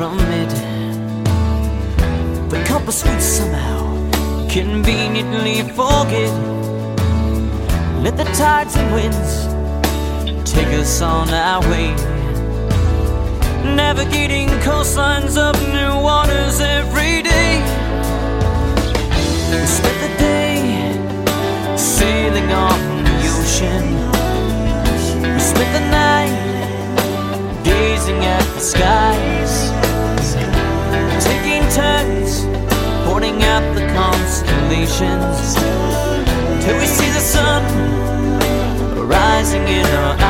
from it. The compass we somehow conveniently forget. Let the tides and winds take us on our way, navigating coastlines of new waters every day. We spent the day sailing on the ocean. We spent the night gazing at the skies, taking turns pointing out the constellations, till we see the sun rising in our